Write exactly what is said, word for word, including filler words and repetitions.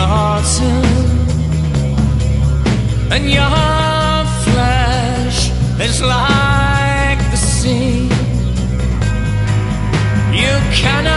autumn, and your flesh is like the sea. You cannot